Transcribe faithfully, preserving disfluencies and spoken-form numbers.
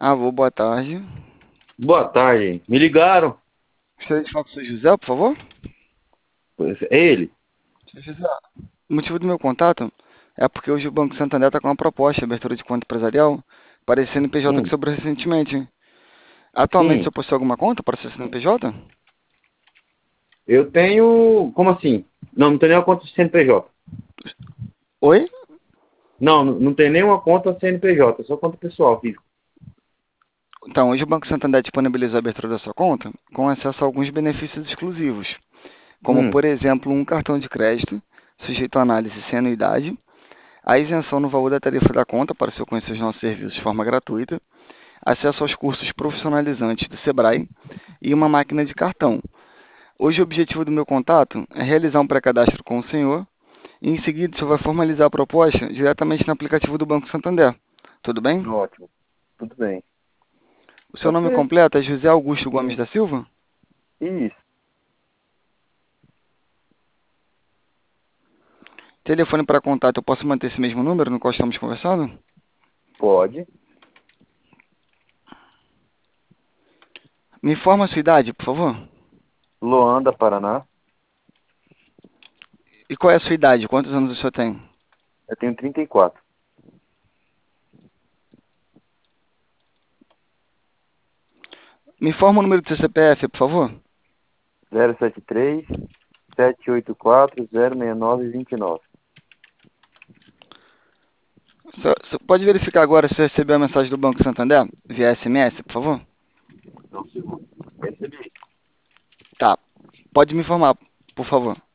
Alô, boa tarde. Boa tarde. Me ligaram. Gostaria de falar com o senhor José, por favor? Pois é ele. Senhor José, o motivo do meu contato é porque hoje o Banco Santander está com uma proposta de abertura de conta empresarial para esse C N P J que Hum, sobrou recentemente. Atualmente, o sim, senhor possui alguma conta para ser C N P J? eu tenho. Como assim? Não, não tenho nenhuma conta C N P J. Oi? Não, não não tenho nenhuma conta C N P J, só conta pessoal, físico. Então, hoje o Banco Santander disponibiliza a abertura da sua conta com acesso a alguns benefícios exclusivos, como, Hum, por exemplo, um cartão de crédito sujeito à análise sem anuidade, a isenção no valor da tarifa da conta para o senhor conhecer os nossos serviços de forma gratuita, acesso aos cursos profissionalizantes do Sebrae e uma máquina de cartão. Hoje o objetivo do meu contato é realizar um pré-cadastro com o senhor e em seguida o senhor vai formalizar a proposta diretamente no aplicativo do Banco Santander. Tudo bem? ótimo. Tudo bem. O seu Pode nome ser. completo é José Augusto Gomes da Silva? Isso. Telefone para contato, eu posso manter esse mesmo número no qual estamos conversando? Pode. Me informa a sua idade, por favor. Loanda, Paraná. E qual é a sua idade? Quantos anos o senhor tem? Eu tenho trinta e quatro. Me informa o número do seu C P F, por favor. zero sete três, sete oito quatro, zero seis nove dois nove. Só- só pode verificar agora se recebeu a mensagem do Banco Santander via S M S, por favor? Não, segundo. Recebi. Tá. Pode me informar, por favor.